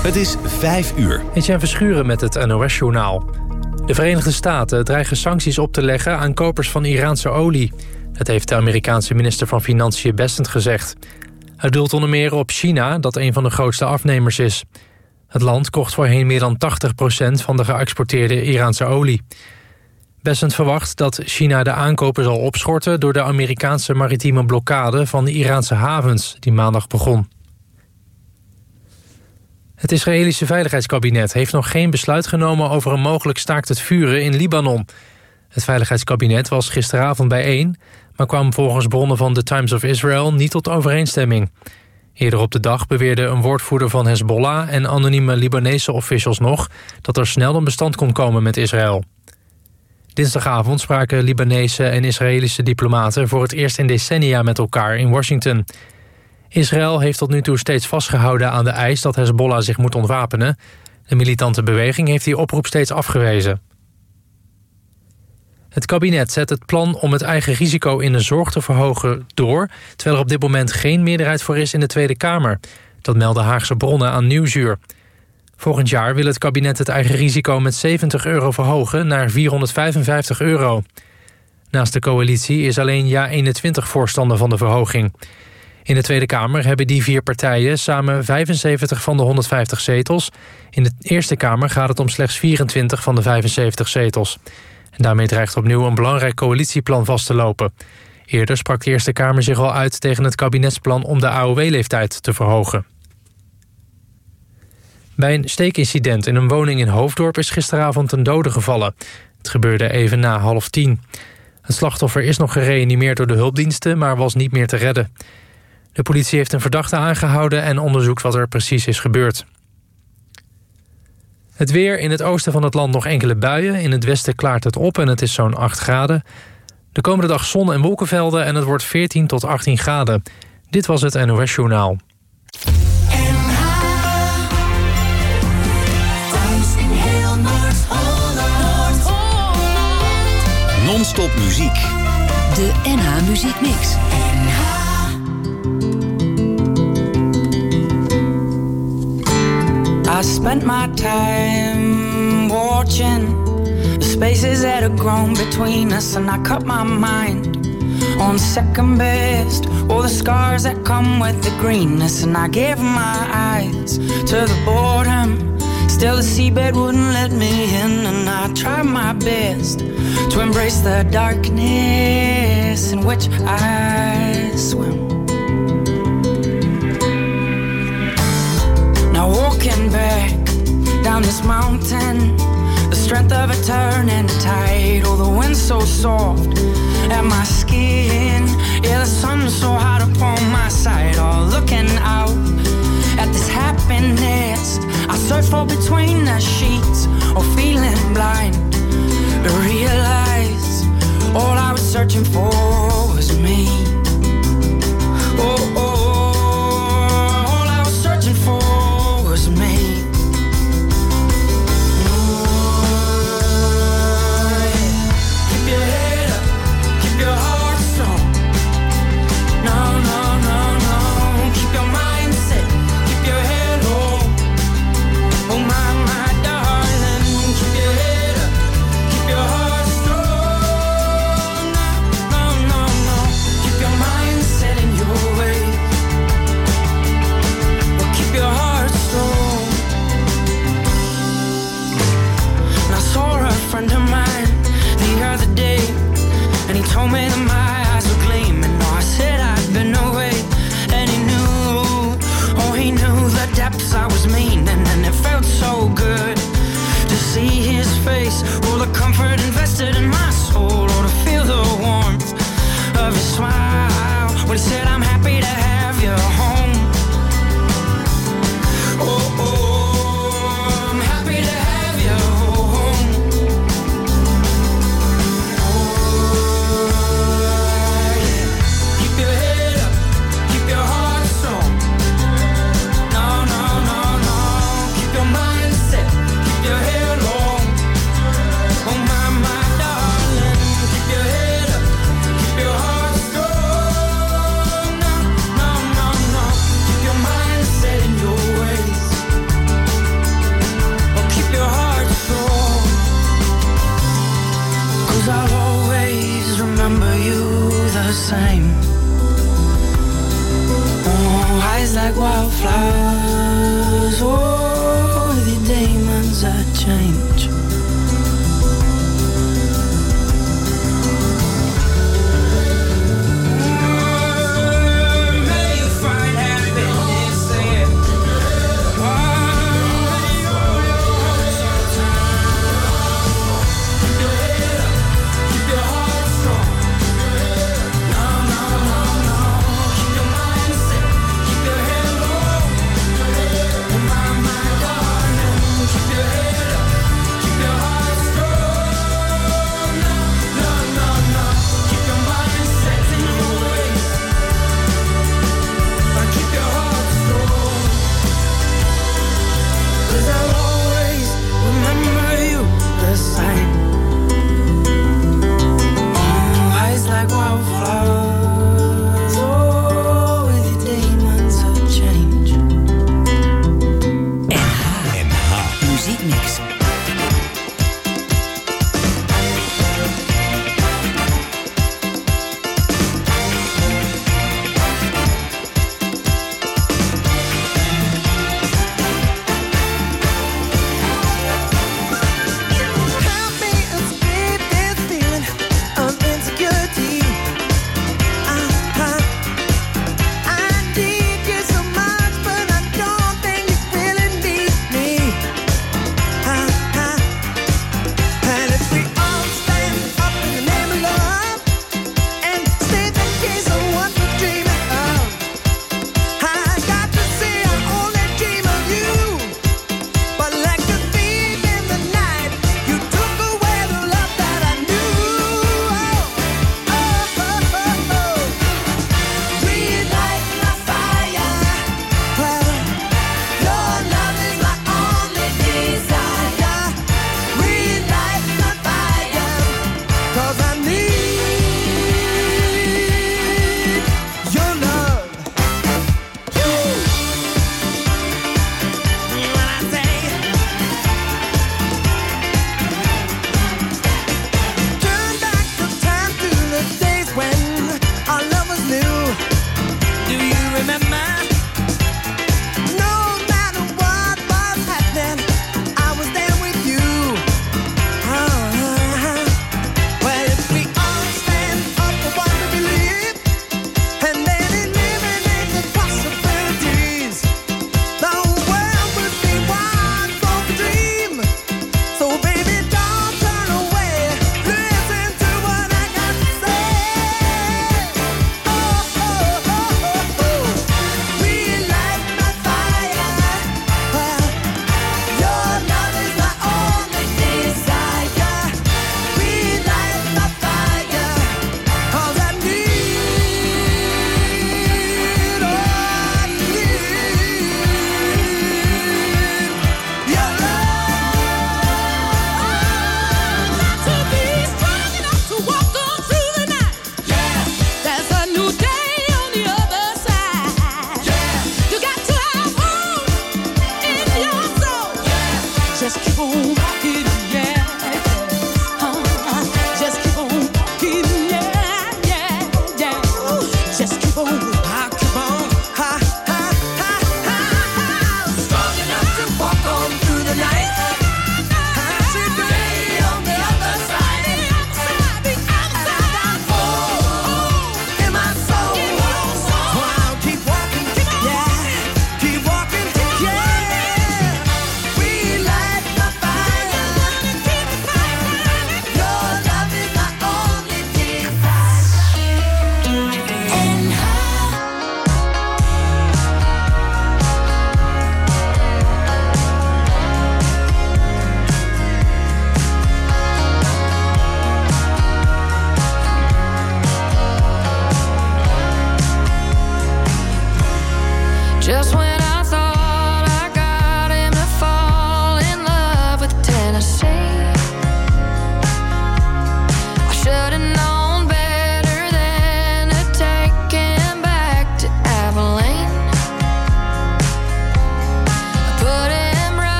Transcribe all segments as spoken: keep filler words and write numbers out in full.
Het is vijf uur. Etienne Verschuren met het N O S-journaal. De Verenigde Staten dreigen sancties op te leggen aan kopers van Iraanse olie. Dat heeft de Amerikaanse minister van Financiën Bessent gezegd. Het doelt onder meer op China, dat een van de grootste afnemers is. Het land kocht voorheen meer dan tachtig procent van de geëxporteerde Iraanse olie. Bessent verwacht dat China de aankopen zal opschorten door de Amerikaanse maritieme blokkade van de Iraanse havens die maandag begon. Het Israëlische Veiligheidskabinet heeft nog geen besluit genomen over een mogelijk staakt het vuren in Libanon. Het Veiligheidskabinet was gisteravond bijeen, maar kwam volgens bronnen van The Times of Israel niet tot overeenstemming. Eerder op de dag beweerde een woordvoerder van Hezbollah en anonieme Libanese officials nog dat er snel een bestand kon komen met Israël. Dinsdagavond spraken Libanese en Israëlische diplomaten voor het eerst in decennia met elkaar in Washington. Israël heeft tot nu toe steeds vastgehouden aan de eis dat Hezbollah zich moet ontwapenen. De militante beweging heeft die oproep steeds afgewezen. Het kabinet zet het plan om het eigen risico in de zorg te verhogen door, terwijl er op dit moment geen meerderheid voor is in de Tweede Kamer. Dat melden Haagse bronnen aan Nieuwsuur. Volgend jaar wil het kabinet het eigen risico met zeventig euro verhogen naar vierhonderdvijfenvijftig euro. Naast de coalitie is alleen Ja eenentwintig voorstander van de verhoging. In de Tweede Kamer hebben die vier partijen samen vijfenzeventig van de honderdvijftig zetels. In de Eerste Kamer gaat het om slechts vierentwintig van de vijfenzeventig zetels. En daarmee dreigt opnieuw een belangrijk coalitieplan vast te lopen. Eerder sprak de Eerste Kamer zich al uit tegen het kabinetsplan om de A O W-leeftijd te verhogen. Bij een steekincident in een woning in Hoofddorp is gisteravond een dode gevallen. Het gebeurde even na half tien. Het slachtoffer is nog gereanimeerd door de hulpdiensten, maar was niet meer te redden. De politie heeft een verdachte aangehouden en onderzoekt wat er precies is gebeurd. Het weer: in het oosten van het land nog enkele buien. In het westen klaart het op en het is zo'n acht graden. De komende dag zon en wolkenvelden en het wordt veertien tot achttien graden. Dit was het N O S-journaal. Non-stop muziek. De N H Muziek Mix. I spent my time watching the spaces that have grown between us, and I cut my mind on second best, all the scars that come with the greenness, and I gave my eyes to the boredom. Still the seabed wouldn't let me in, and I tried my best to embrace the darkness in which I swim. Now walking back down this mountain, the strength of a turning tide, oh the wind so soft at my skin, yeah the sun so hot upon my side, all looking out at this happiness I search for between the sheets, or feeling blind to realize all I was searching for was me. Oh, oh, all I was searching for was me. Oh, yeah. Keep your head up, keep your heart strong. No, no, no, no. Keep your mind set, keep your head low. Oh my, my darling, keep your head up, keep your heart strong. No, no, no, keep your mind set in your way. But keep your heart strong. And I saw a friend of mine the other day, and he told me that my eyes were gleaming. Oh, I said I'd been away, and he knew, oh he knew the depths I was meaning, and it felt so good to see his face, all the comfort invested in my soul, or to feel the warmth of his smile when he said I'm happy to have you home. Oh, oh, I'm happy to have you home. Oh, yeah. Keep your head up, keep your heart strong. No, no, no, no. Keep your mind set, keep your head long. Oh my, my darling, keep your head up, keep your heart strong. No, no, no, no. same. Oh, eyes like wildflowers. Oh, with your demons I change.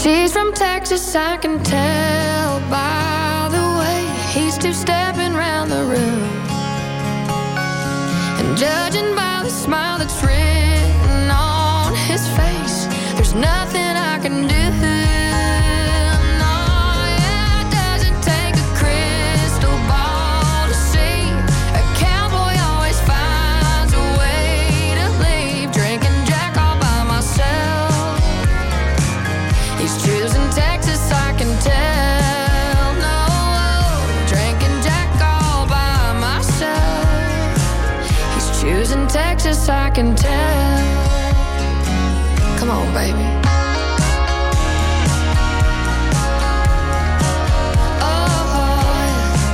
She's from Texas, I can tell by the way he's two-stepping round the room. And judging by the smile that's written on his face, there's nothing I can do. Texas, I can tell. Come on, baby. Oh,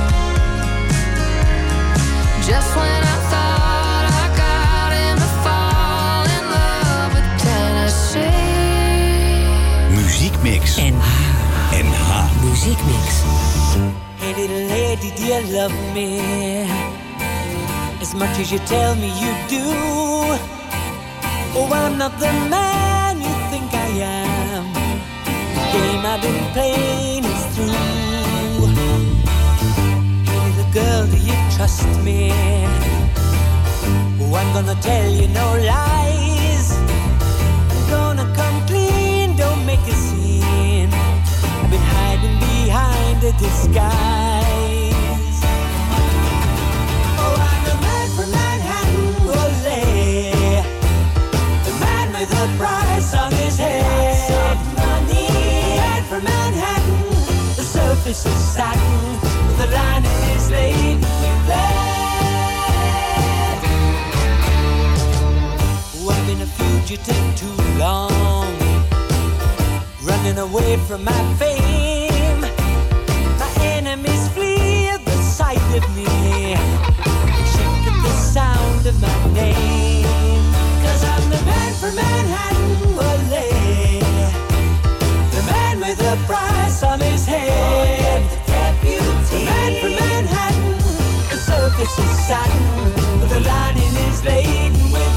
just when I thought I got him to fall in love with Tennessee. Muziekmix. N H. N H. Muziekmix. Hey little lady, do you love me as much as you tell me you do? Oh, I'm not the man you think I am. The game I've been playing is through. Hey little girl, do you trust me? Oh, I'm gonna tell you no lies. I'm gonna come clean, don't make a scene. I've been hiding behind a disguise. From Manhattan, ole, the man with the price on his head. Money, man from Manhattan, the surface is satin, the lining is laid with lead. Oh, I've been a fugitive too long, running away from my fame. My enemies flee at the sight of me, the sound of my name. Cause I'm the man from Manhattan, ole, the man with the price on his head. The man from Manhattan, the surface is satin, but the lining is laden with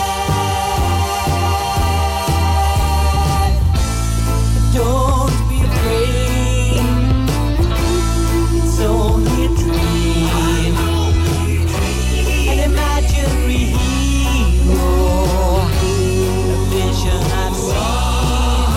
lead. Don't be afraid, it's only a dream. An imaginary hero, a vision I've seen.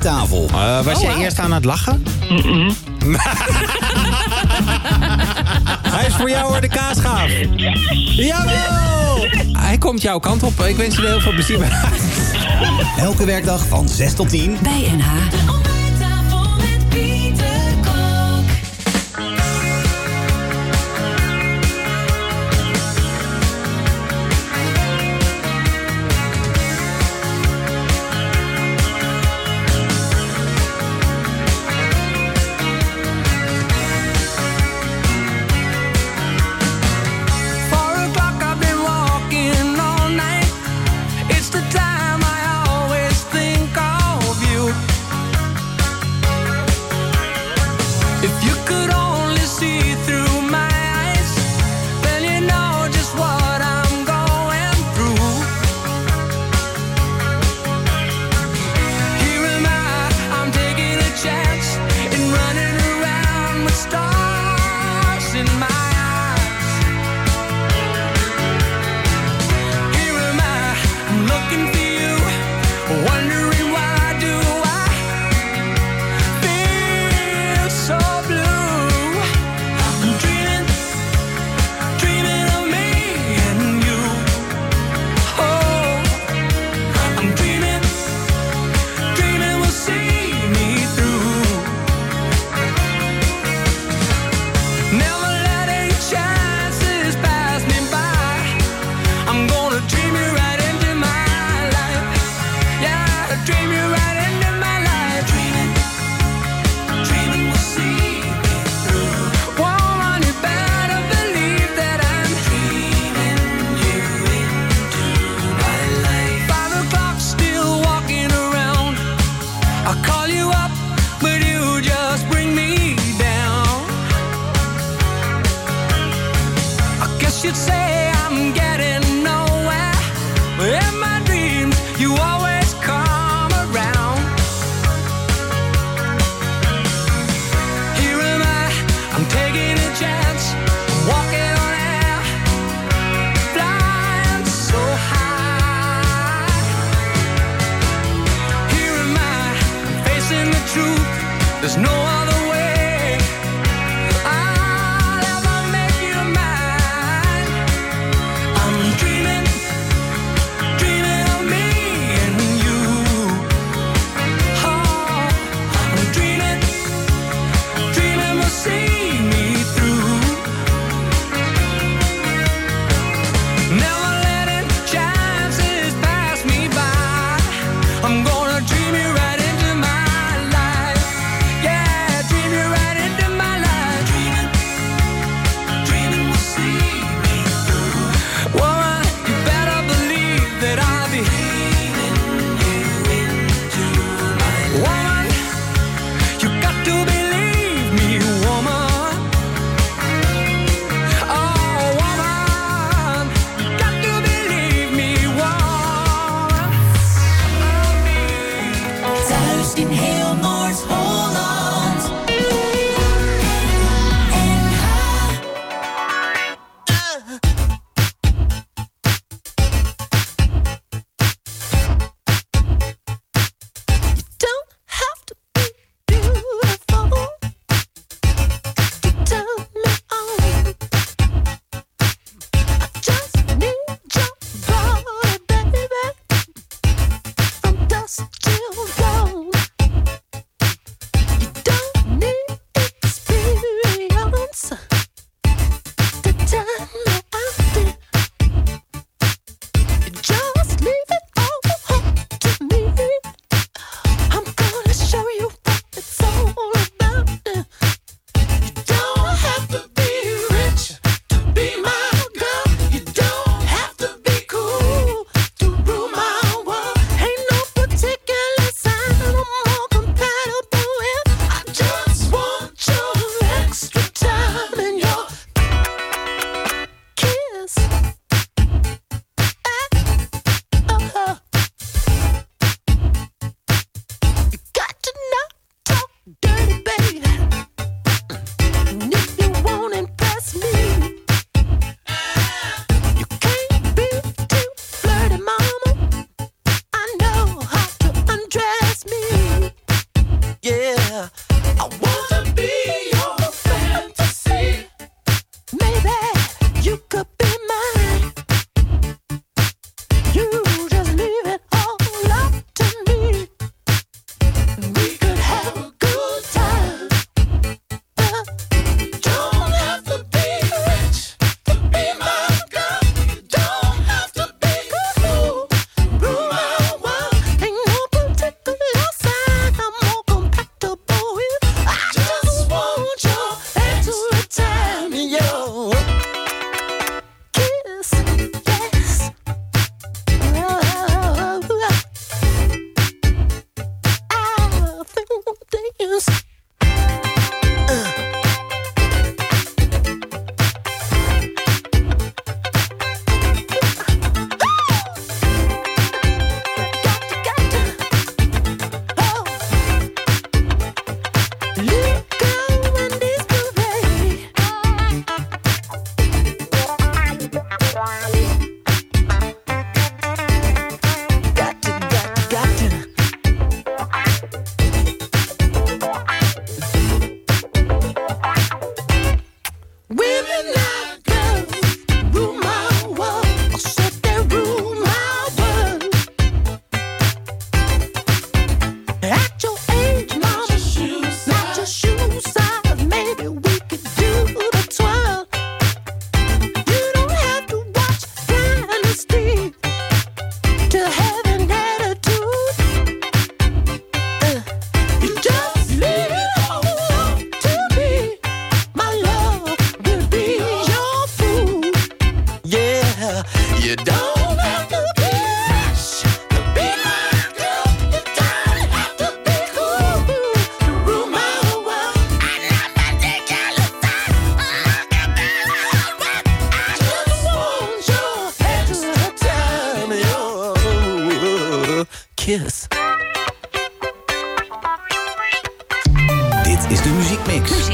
tafel. Uh, was Oh, jij wow. eerst aan het lachen? Mm-mm. Hij is voor jou hoor, de kaasschaaf. Jawel! Hij komt jouw kant op. Ik wens je er heel veel plezier bij. Elke werkdag van zes tot tien. Bij N H. I'm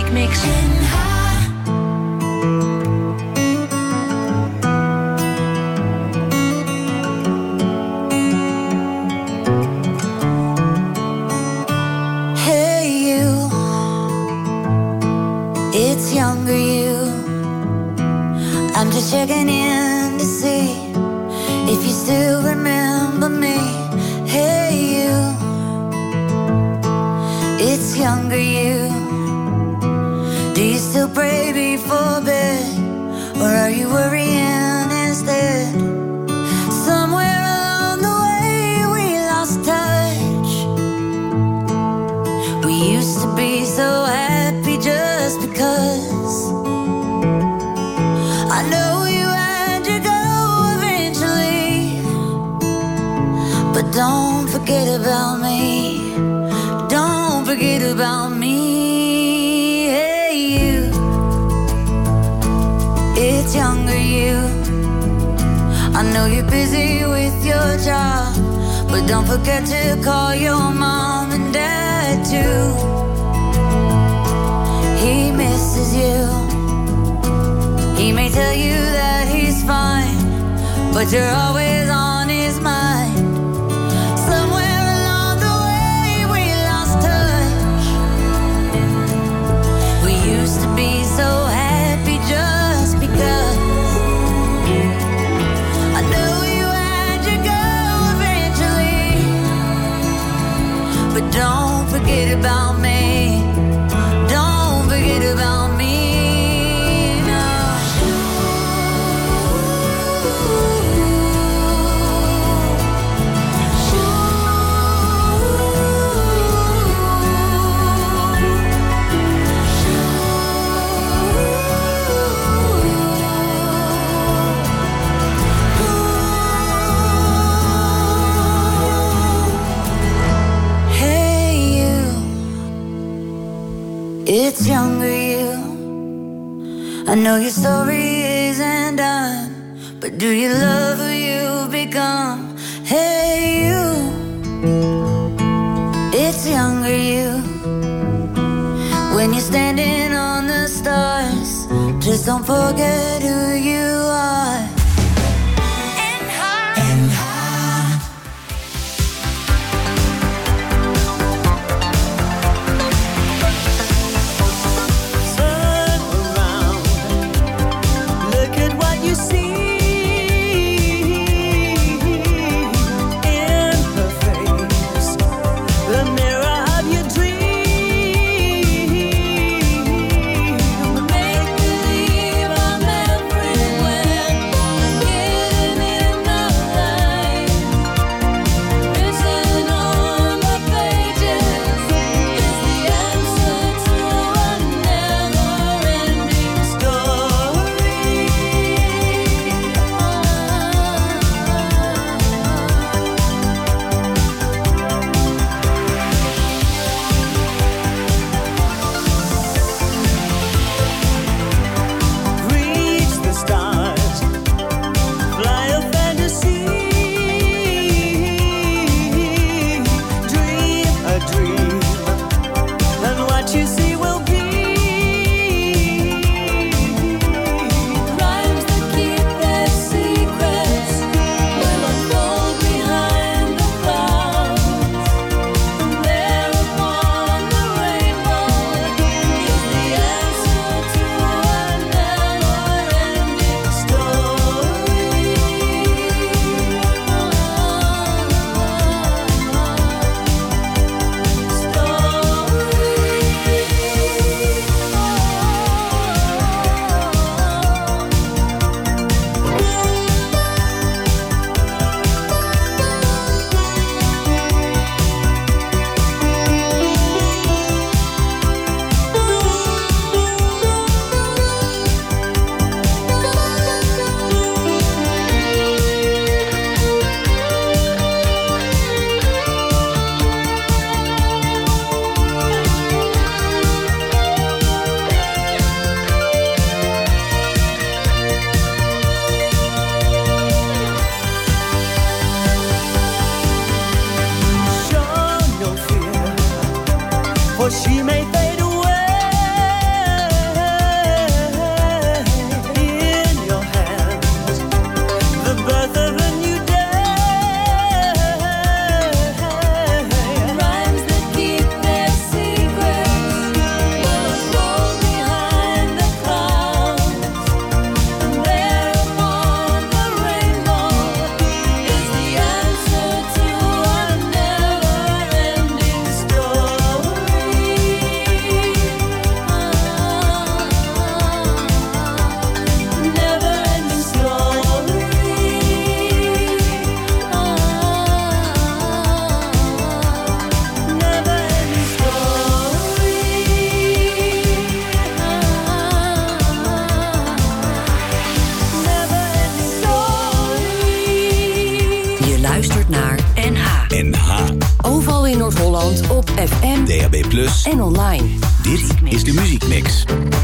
Muziekmix. It's younger you. I'm just checking in to see if you still remember me. Hey you. It's younger you. Do you still pray before bed, or are you worrying instead? Somewhere along the way we lost touch. We used to be so happy just because. I know you had to go eventually, but don't forget about me. Don't forget about me. Hey you. It's younger you. I know you're busy with your job, but don't forget to call your mom and dad too. He misses you. He may tell you that he's fine, but you're always on his mind. Somewhere along the way we lost touch. We used to be so happy just because. I know you had to go eventually, but don't forget about me. Don't forget about me. It's younger you. I know your story isn't done, but do you love who you've become? Hey you. It's younger you. When you're standing on the stars, just don't forget who you are. Make believe I'm everywhere. D A B plus, en online. Dit is de Muziekmix.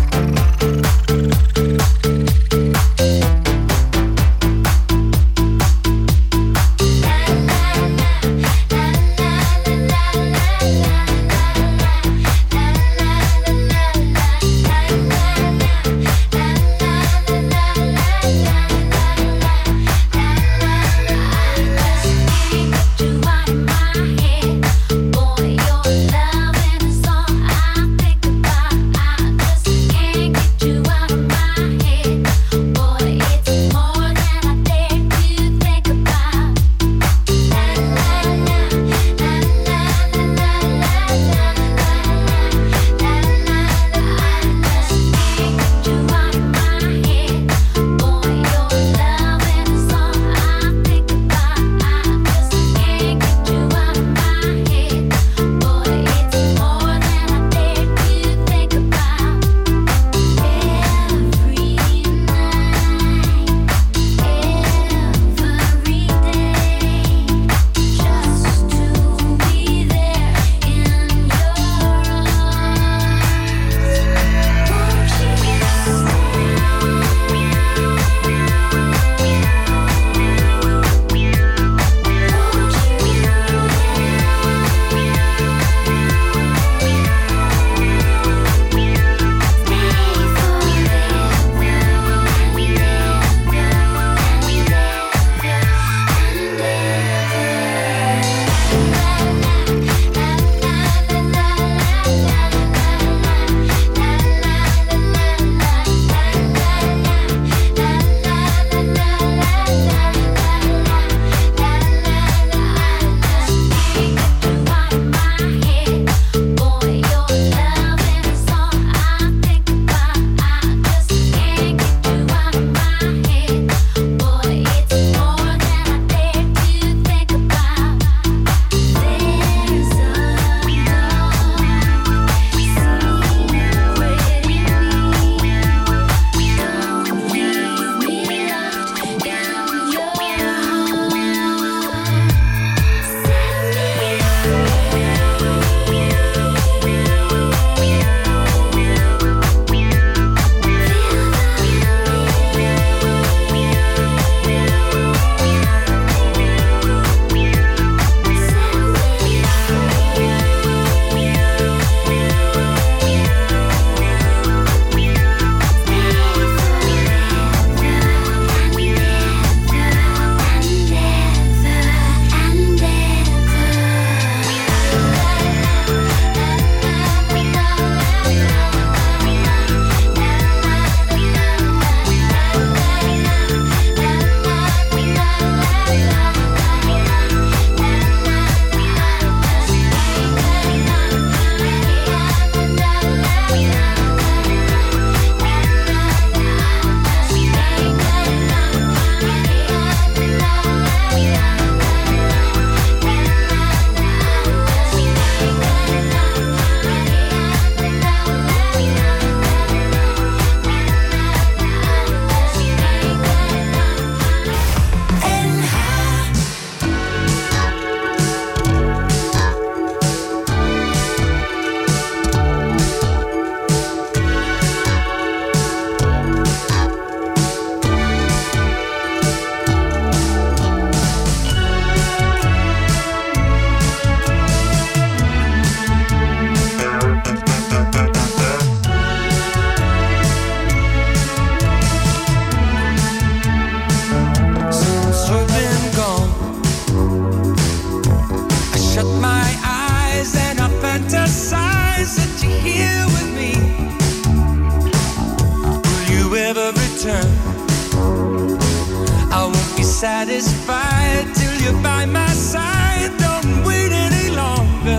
satisfied till you're by my side. Don't wait any longer.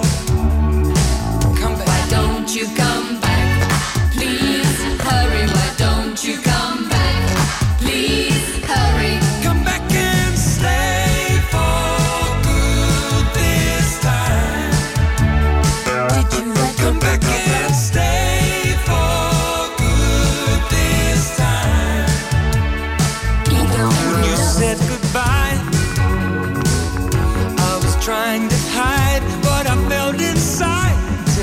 Come back. Why don't you come back? Please hurry. Why don't you come back? Please hurry. Come back and stay for good this time. Did you like come back and stay for good this time? When you said goodbye, I was trying to hide what I felt inside.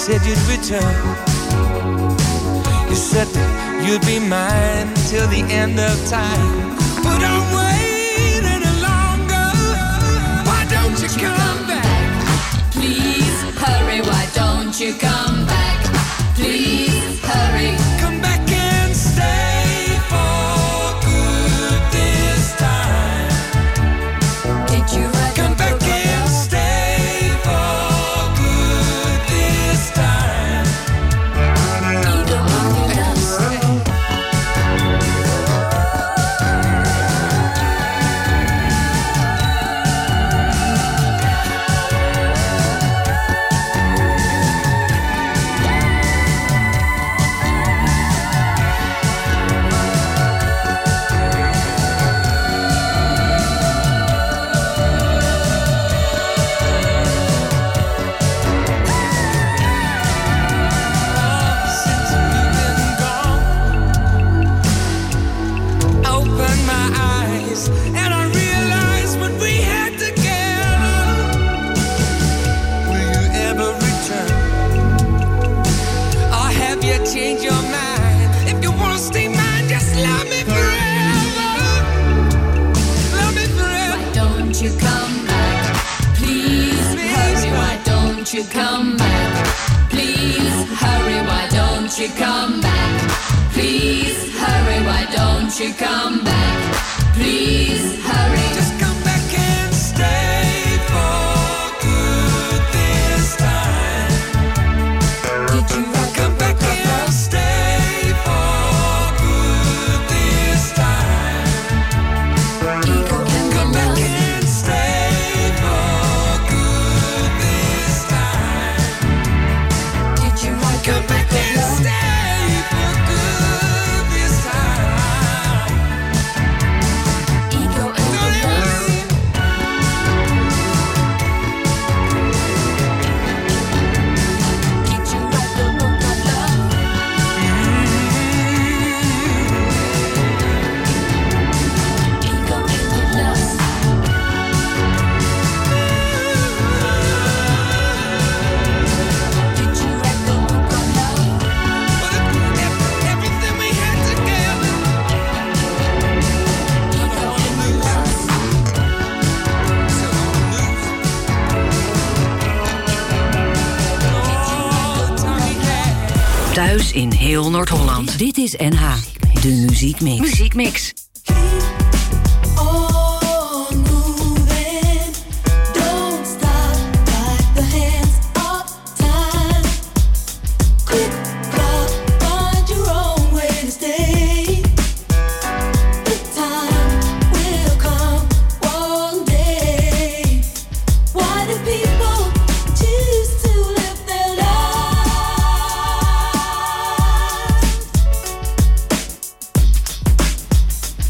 said you'd return. You said that you'd be mine till the end of time. But I'm waiting any longer. Why don't you come back? Please hurry, why don't you come back? Please hurry. Come back and stay for good this time. Did you write Come back and stay for good this time. Ego in the dust. Change your mind. If you wanna stay mine, just love me forever. Love me forever. Why don't you come back? Please hurry, why don't you come back? Please hurry, why don't you come back? Please hurry, why don't you come back? Please hurry. Just come back and stay for good this time. Did you write Come back and stay for good this time. Ego in the Come back dust. and stay for good this time. Did you write Come back and stay for good this time. Ego in the Don't ever dust. leave. Did you write the book of love? Ego in the dust. Did you write the book of love? But if everything we had together, Ego in the dust. all the time we had. Thuis in heel Noord-Holland. Dit is N H, de muziekmix. Muziekmix. On moving, don't stop, like the hands of time. Quick clock, find your own way to stay. The time will come one day. Why do people choose to live their lives?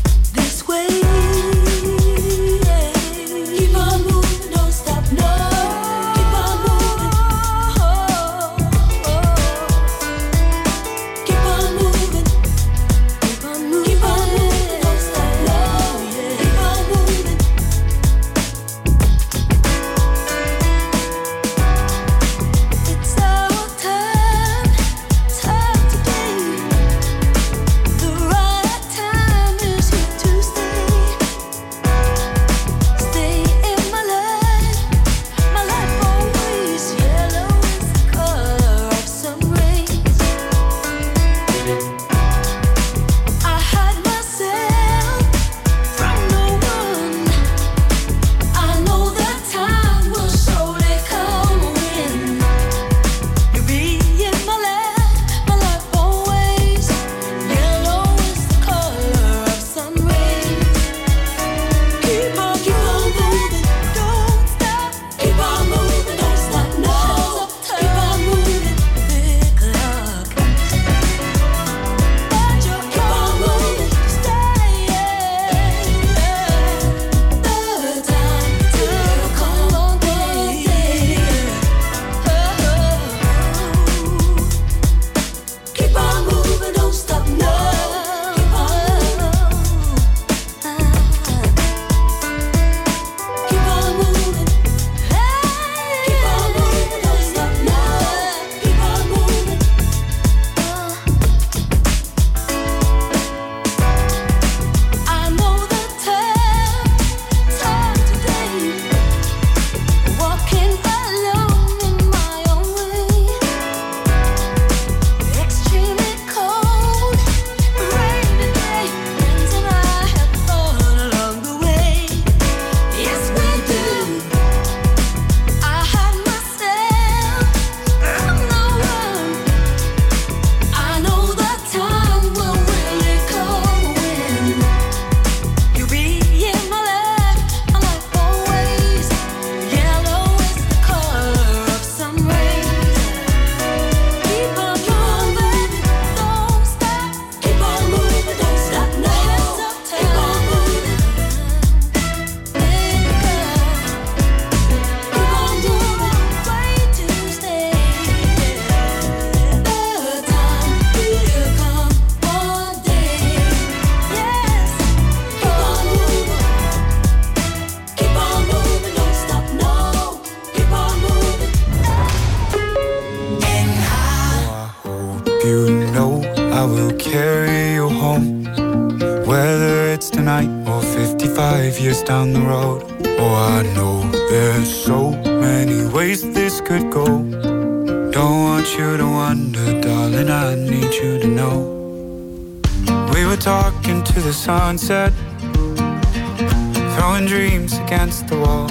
I will carry you home. Whether it's tonight or fifty-five years down the road. Oh, I know there's so many ways this could go. Don't want you to wonder, darling, I need you to know. We were talking to the sunset, throwing dreams against the wall.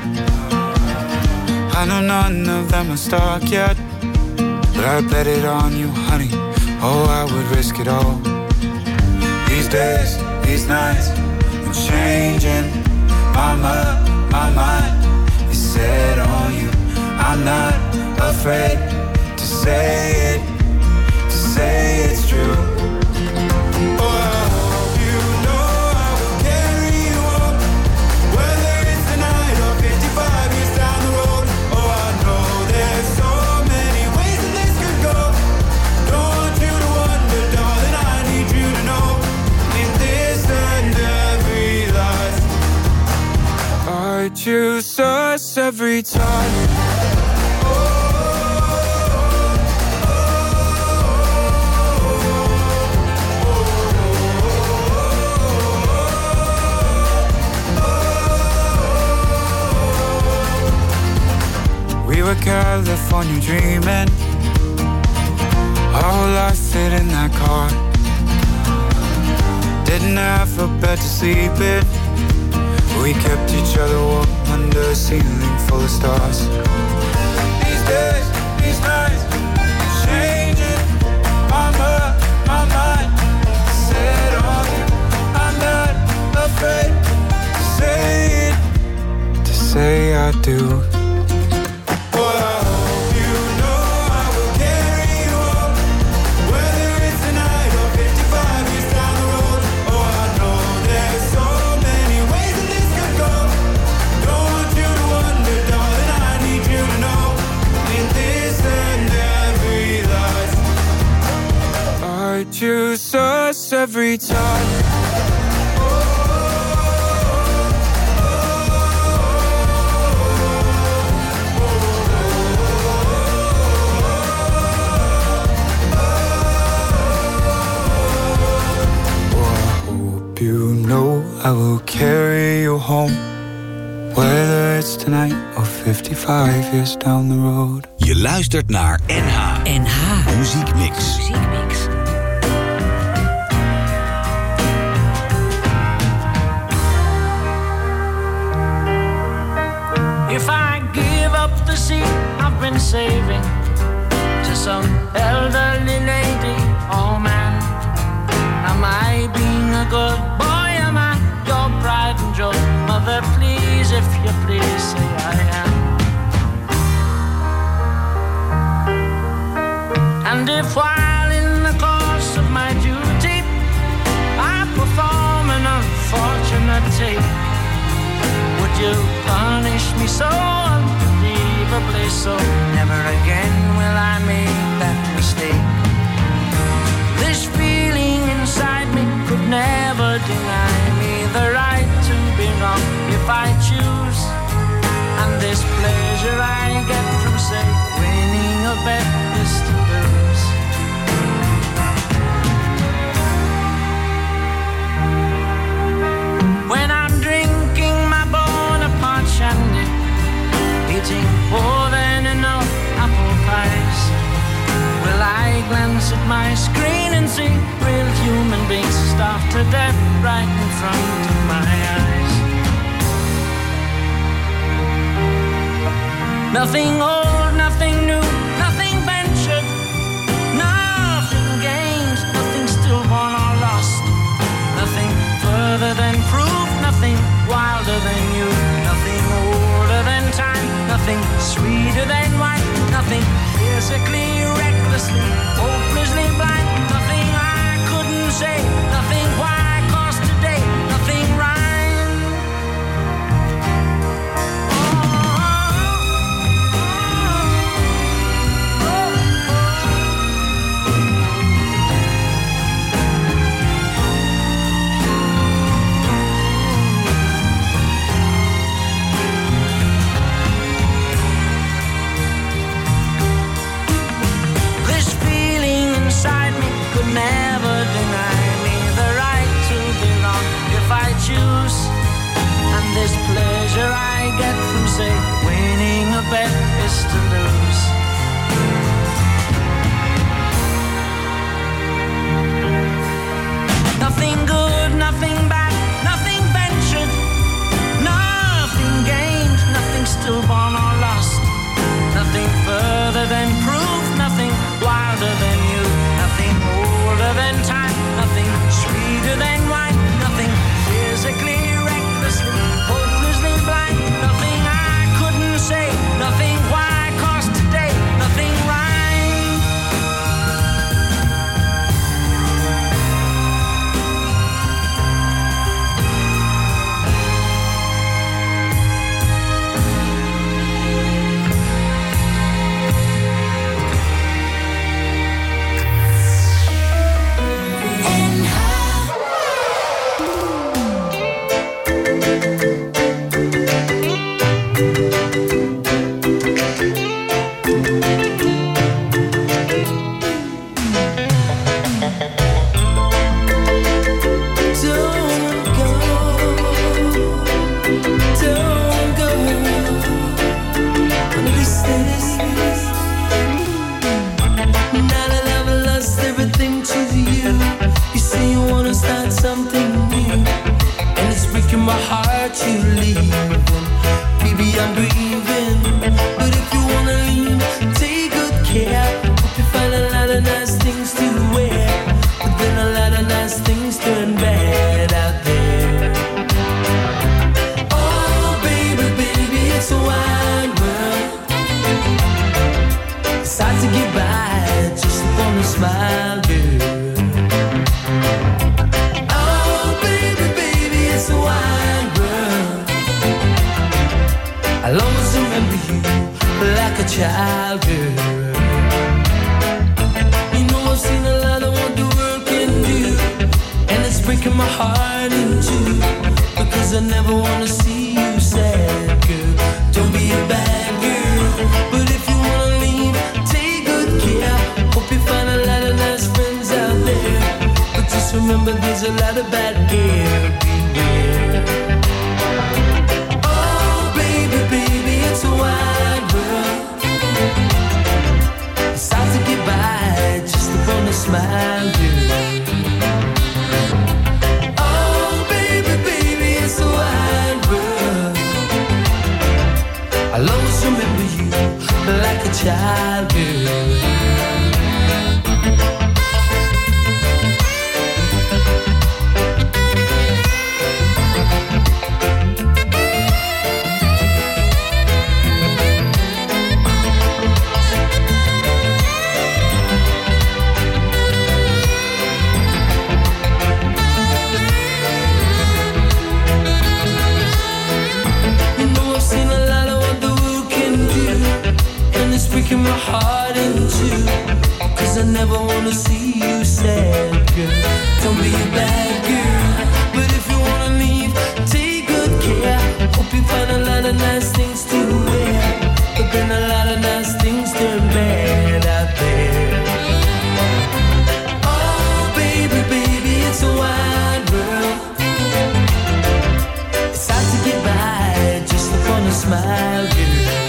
I know none of them are stuck yet, but I bet it on you, honey. Oh, I would risk it all. These days, these nights, I'm changing. Mama, my mind is set on you. I'm not afraid to say it, to say it's true. I choose us every time. We were California dreaming, our whole life fit in that car. Didn't have a bed to sleep in, we kept each other warm under a ceiling full of stars. These days, these nights, changing. Mama, my mind set on you. I'm not afraid to say it, to say I do. Choose us every time. You know I will carry you home. Whether it's tonight or fifty-five years down the road. Je luistert naar N H. N H. Muziekmix. Muziekmix. If I give up the seat I've been saving to some elderly lady, oh man, am I being a good boy? Am I your pride and joy? Mother, please, if you please, say I am. And if while in the course of my duty I perform an unfortunate tape, would you punish me so unbelievably so? Never again will I make that mistake. This feeling inside me could never deny me the right to be wrong if I choose. And this pleasure I get from, say, winning a bet is to lose. When I'm drinking my Bonaparte shandy, eating more than enough apple pies, will I glance at my screen and see real human beings starved to death right in front of my eyes? Nothing old, nothing new, nothing ventured, nothing gained, nothing stillborn or lost, nothing further than proof, nothing wilder than you, nothing older than time, nothing sweeter than wine, nothing physically, recklessly, hopelessly blind, nothing I couldn't say, nothing why cause today, nothing rhyme. get from, say, winning a bet is to lose. Nothing good, nothing bad, nothing ventured, nothing gained, nothing stillborn or lost, nothing further than proof, nothing wilder than you, nothing older than time, nothing sweeter than wine, nothing physically, recklessly, hopelessly blind, nothing I couldn't say, nothing why cost today, nothing rhyme. My heart you leaving, baby I'm grieving. But if you wanna leave, take good care. Hope you find a lot of nice things to wear, but then a lot of nice things turn bad out there. Oh baby, baby, it's a wide world. It's hard to get by just upon a smile, girl. I'll always remember you like a child, girl. You know I've seen a lot of what the world can do, and it's breaking my heart in two, because I never wanna see you sad, girl. Don't be a bad girl, but if you wanna leave, take good care. Hope you find a lot of nice friends out there, but just remember there's a lot of bad girl beware. Baby, it's a wide world. It's hard to get by just upon a smile, girl. Oh, baby, baby, it's a wide world. I'll always remember you like a child, girl. Breaking my heart in two, cause I never wanna see you sad, girl. Don't be a bad girl, but if you wanna leave, take good care. Hope you find a lot of nice things to wear, but then a lot of nice things turn bad out there. Oh baby, baby, it's a wide world. It's hard to get by just upon a smile, girl.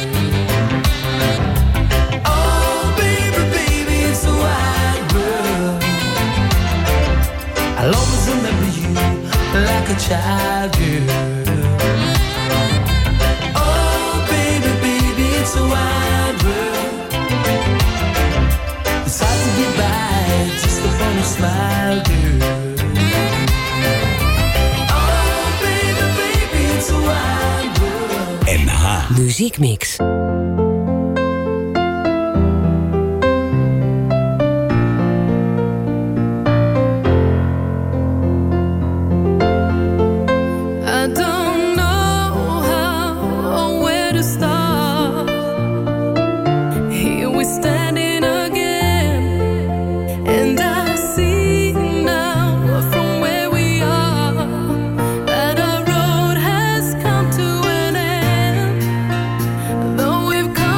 I'll always remember you like a child, girl. Oh, baby, baby, it's a wide world. It's hard to get by just upon a smile, girl. Oh, baby, baby, it's a wide world. N H Muziekmix. We've come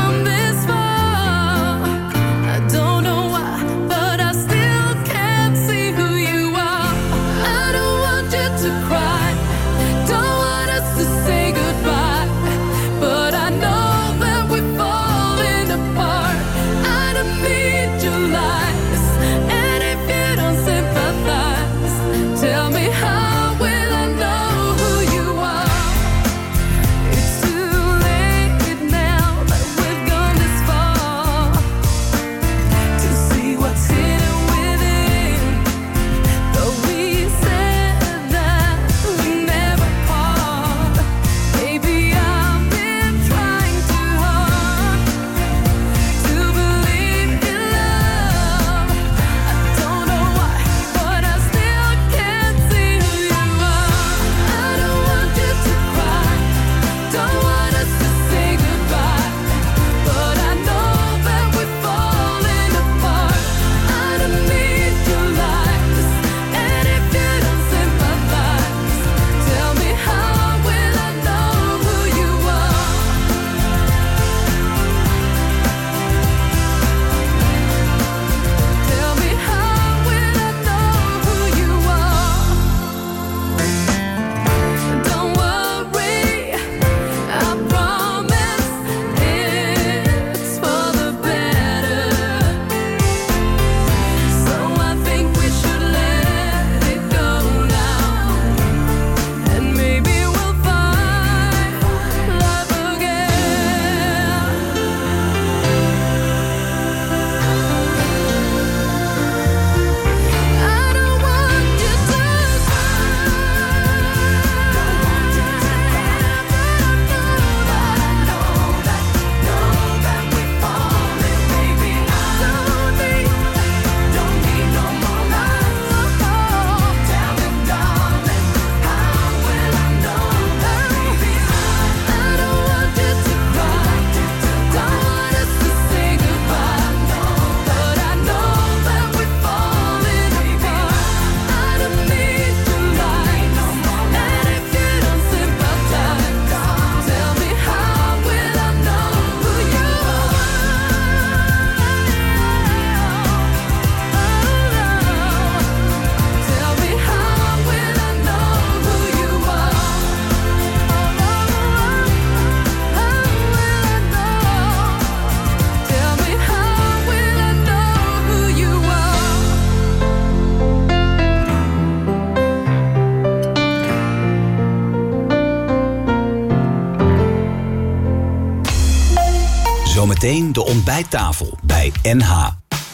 Zometeen de ontbijttafel bij N H.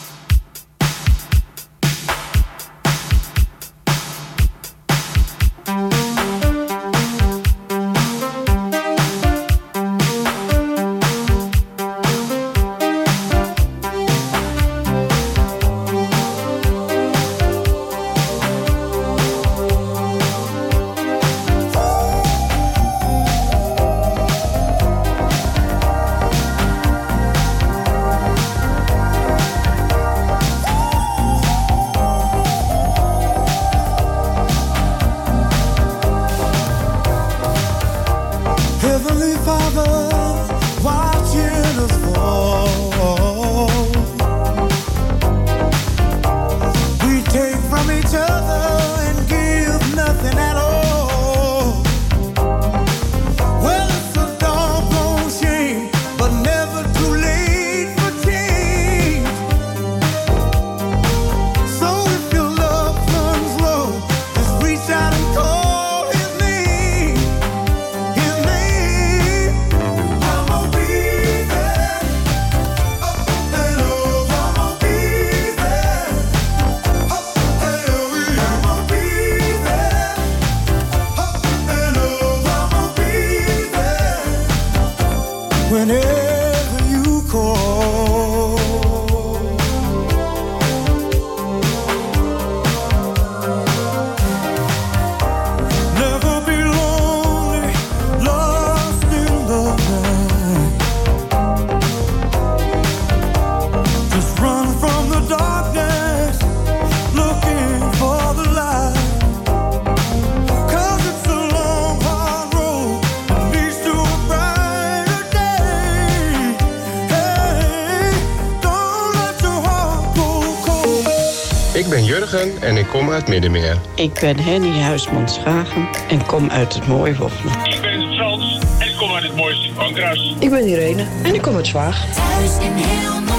En ik kom uit Middenmeer. Ik ben Henny Huisman-Schagen en kom uit het mooie Wochten. Ik ben Frans en ik kom uit het mooiste Pankruis. Ik ben Irene en ik kom uit Zwaag. Thuis in heel